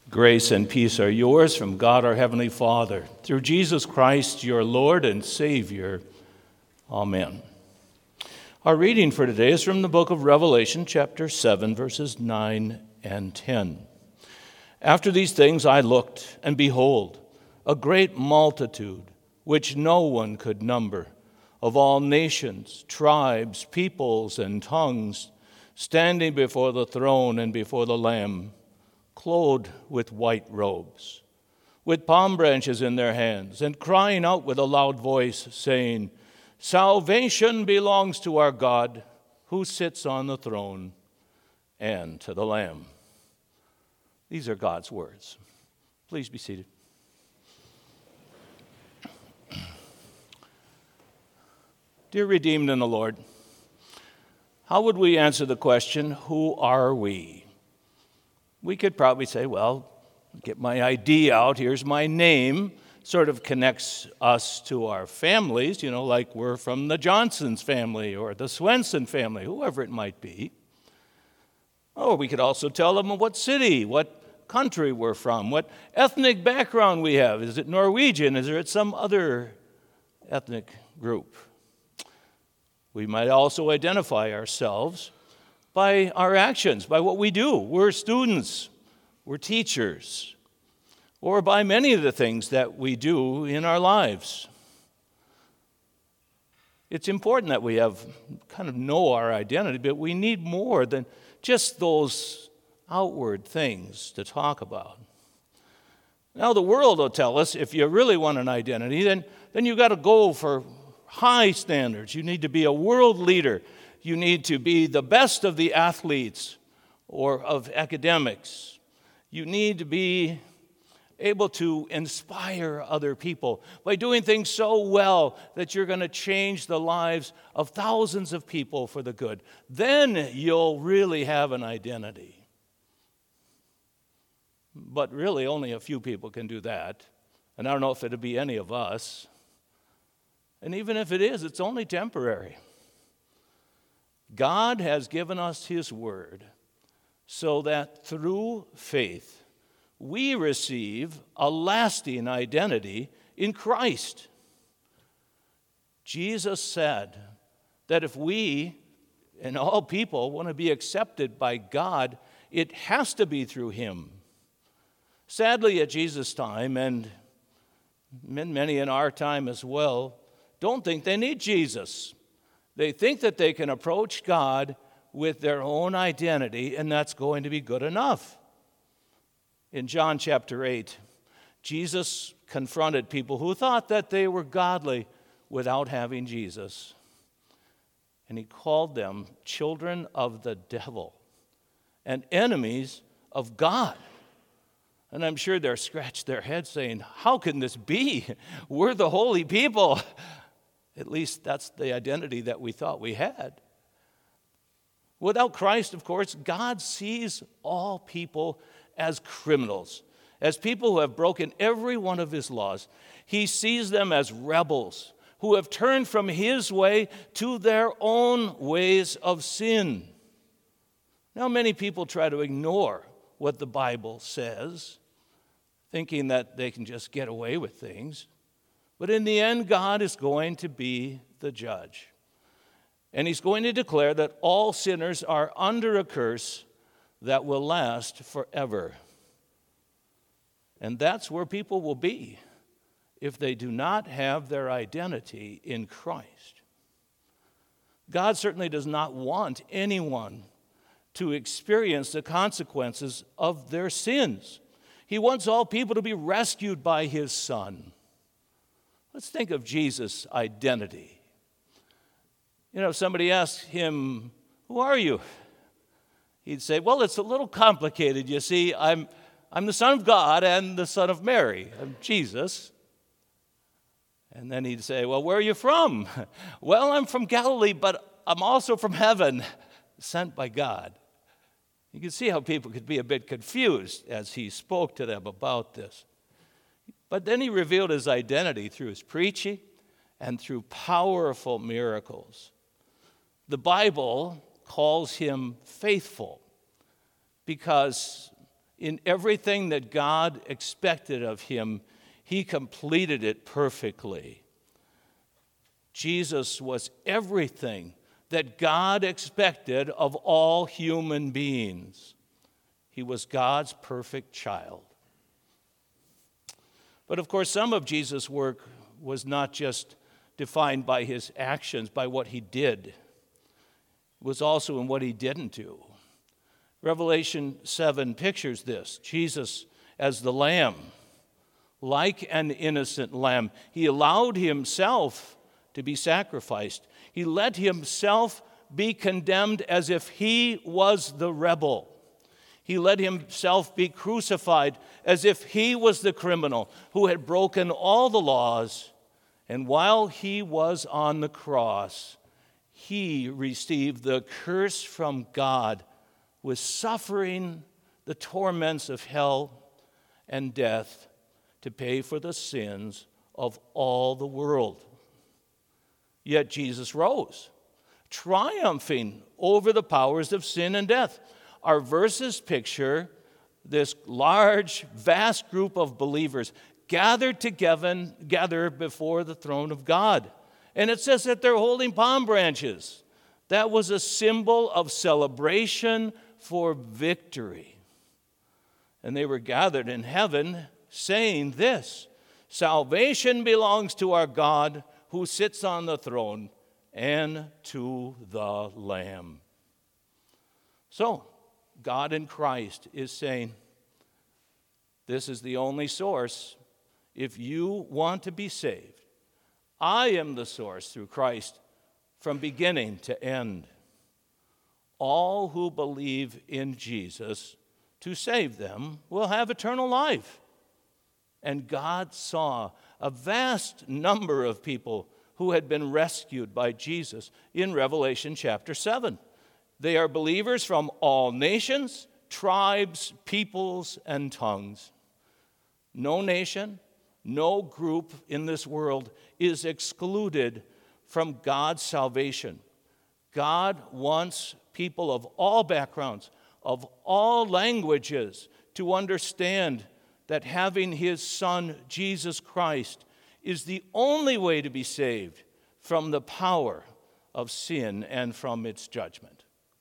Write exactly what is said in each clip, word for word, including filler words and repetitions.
Grace and peace are yours from God our Heavenly Father, through Jesus Christ, your Lord and Savior. Amen. Our reading for today is from the book of Revelation, chapter seven, verses nine and ten. After these things I looked, and behold, a great multitude, which no one could number, of all nations, tribes, peoples, and tongues, standing before the throne and before the Lamb, clothed with white robes, with palm branches in their hands, and crying out with a loud voice, saying, Salvation belongs to our God, who sits on the throne, and to the Lamb. These are God's words. Please be seated. Dear redeemed in the Lord, how would we answer the question, who are we? We could probably say, well, get my I D out, here's my name. Sort of connects us to our families, you know, like we're from the Johnsons family or the Swenson family, whoever it might be. Or we could also tell them what city, what country we're from, what ethnic background we have. Is it Norwegian? Is it some other ethnic group? We might also identify ourselves by our actions, by what we do. We're students, we're teachers, or by many of the things that we do in our lives. It's important that we have kind of know our identity, but we need more than just those outward things to talk about. Now, the world will tell us if you really want an identity, then, then you've got to go for high standards. You need to be a world leader. You need to be the best of the athletes or of academics. You need to be able to inspire other people by doing things so well that you're going to change the lives of thousands of people for the good. Then you'll really have an identity. But really, only a few people can do that. And I don't know if it'll be any of us. And even if it is, it's only temporary. God has given us His Word so that through faith we receive a lasting identity in Christ. Jesus said that if we and all people want to be accepted by God, it has to be through Him. Sadly, at Jesus' time, and many in our time as well, don't think they need Jesus. They think that they can approach God with their own identity, and that's going to be good enough. In John chapter eight, Jesus confronted people who thought that they were godly without having Jesus. And He called them children of the devil and enemies of God. And I'm sure they're scratched their heads saying, how can this be? We're the holy people. At least that's the identity that we thought we had. Without Christ, of course, God sees all people as criminals, as people who have broken every one of His laws. He sees them as rebels who have turned from His way to their own ways of sin. Now, many people try to ignore what the Bible says, thinking that they can just get away with things. But in the end, God is going to be the judge. And He's going to declare that all sinners are under a curse that will last forever. And that's where people will be if they do not have their identity in Christ. God certainly does not want anyone to experience the consequences of their sins. He wants all people to be rescued by His Son. Let's think of Jesus' identity. You know, if somebody asked Him, who are you? He'd say, well, it's a little complicated. You see, I'm, I'm the Son of God and the Son of Mary. I'm Jesus. And then he'd say, well, where are you from? Well, I'm from Galilee, but I'm also from heaven, sent by God. You can see how people could be a bit confused as He spoke to them about this. But then He revealed His identity through His preaching and through powerful miracles. The Bible calls Him faithful because In everything that God expected of him, he completed it perfectly. Jesus was everything that God expected of all human beings. He was God's perfect child. But of course, some of Jesus' work was not just defined by his actions, by what he did. It was also in what he didn't do. Revelation seven pictures this. Jesus as the Lamb, like an innocent lamb. He allowed himself to be sacrificed. He let himself be condemned as if he was the rebel. He let himself be crucified as if he was the criminal who had broken all the laws. And while he was on the cross, he received the curse from God, with suffering the torments of hell and death to pay for the sins of all the world. Yet Jesus rose, triumphing over the powers of sin and death. Our verses picture this large, vast group of believers gathered together, gathered before the throne of God. And it says that they're holding palm branches. That was a symbol of celebration for victory. And they were gathered in heaven saying this: salvation belongs to our God who sits on the throne and to the Lamb. So, God in Christ is saying, this is the only source. If you want to be saved, I am the source through Christ from beginning to end. All who believe in Jesus to save them will have eternal life. And God saw a vast number of people who had been rescued by Jesus in Revelation chapter seven. They are believers from all nations, tribes, peoples, and tongues. No nation, no group in this world is excluded from God's salvation. God wants people of all backgrounds, of all languages, to understand that having his Son, Jesus Christ, is the only way to be saved from the power of sin and from its judgment.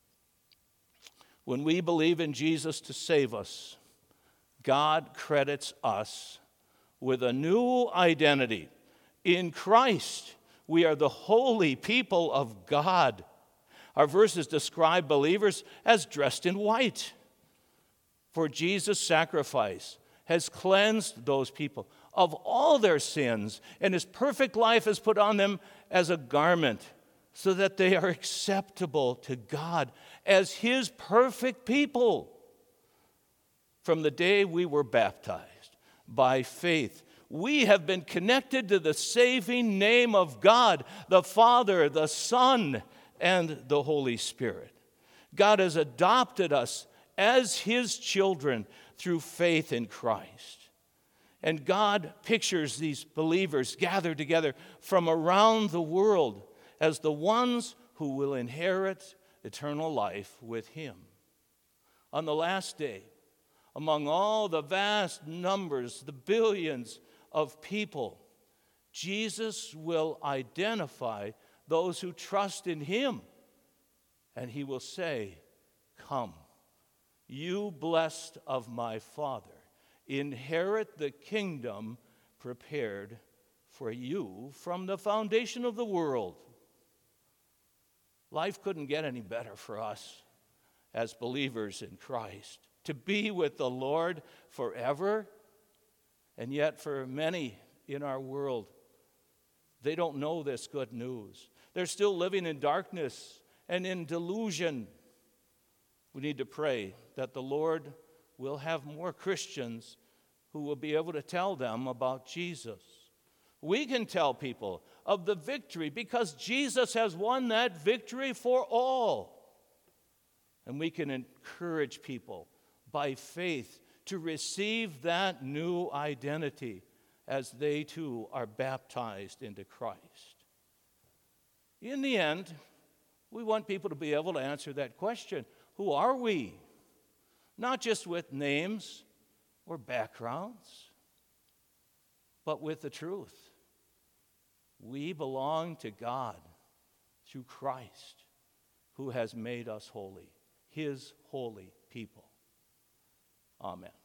When we believe in Jesus to save us, God credits us with a new identity. In Christ, we are the holy people of God. Our verses describe believers as dressed in white, for Jesus' sacrifice has cleansed those people of all their sins, and his perfect life is put on them as a garment, so that they are acceptable to God as his perfect people. From the day we were baptized by faith, we have been connected to the saving name of God, the Father, the Son, and the Holy Spirit. God has adopted us as his children through faith in Christ. And God pictures these believers gathered together from around the world as the ones who will inherit eternal life with him. On the last day, among all the vast numbers, the billions of people, Jesus will identify those who trust in him, and he will say, "Come, you blessed of my Father, inherit the kingdom prepared for you from the foundation of the world." Life couldn't get any better for us as believers in Christ, to be with the Lord forever. And yet for many in our world, they don't know this good news. They're still living in darkness and in delusion. We need to pray that the Lord will have more Christians who will be able to tell them about Jesus. We can tell people of the victory because Jesus has won that victory for all. And we can encourage people by faith to receive that new identity as they too are baptized into Christ. In the end, we want people to be able to answer that question: who are we? not just with names or backgrounds, but with the truth. We belong to God through Christ, who has made us holy, his holy people. Amen.